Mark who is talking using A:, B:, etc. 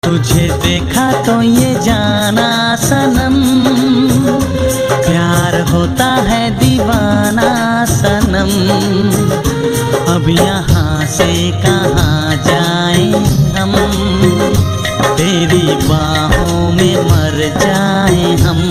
A: तुझे देखा तो ये जाना सनम, प्यार होता है दीवाना सनम। अब यहाँ से कहाँ जाएं हम, तेरी बाहों में मर जाएं हम।